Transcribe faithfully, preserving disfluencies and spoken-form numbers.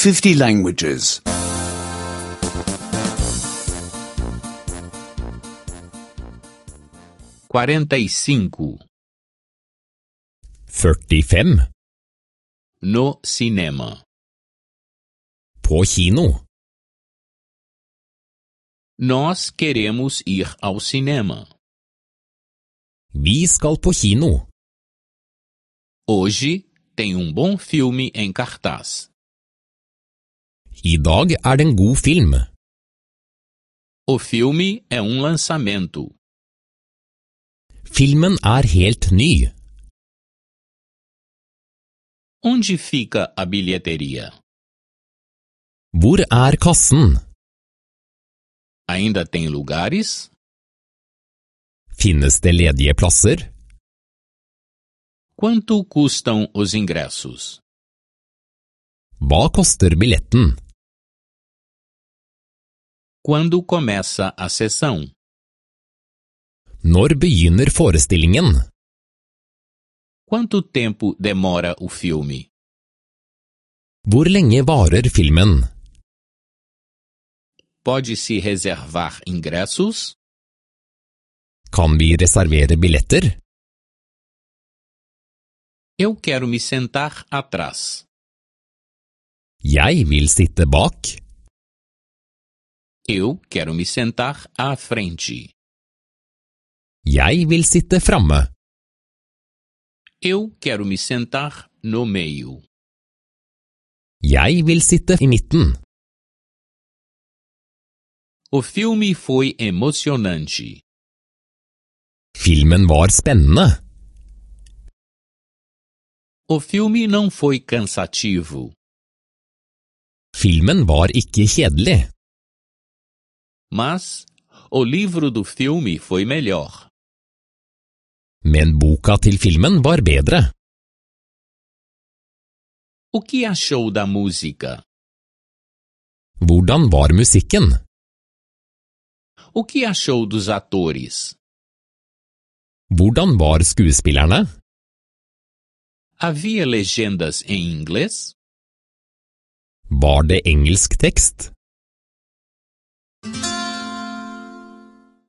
fifty languages. quarenta e cinco. førtifem. No cinema. På kino. Nós queremos ir ao cinema. Vi skal på kino. Hoje tem um bom filme em cartaz. I dag er det en god film. O filme é um lançamento. Filmen er helt ny. Onde fica a bilheteria? Hvor er kassen? Ainda tem lugares? Finnes det ledige plasser? Quanto custam os ingressos? Hva koster billetten? Quando começa a sessão? Når begynner forestillingen? Quanto tempo demora o filme? Hvor lenge varer filmen? Pode-se reservar ingressos? Kan vi reservere billetter? Eu quero me sentar atrás. Jeg vil sitte bak. Eu quero me sentar à frente. Jeg vil sitte framme. Eu quero me sentar no meio. Jeg vil sitte i midten. O filme foi emocionante. Filmen var spennende. O filme não foi cansativo. Filmen var ikke kjedelig. Mas o livro do filme foi melhor. Men boka til filmen var bedre. O que achou da música? Hvordan var musikken? O que achou dos atores? Hvordan var skuespillerne? Havia legendas em inglês? Var det engelsk tekst?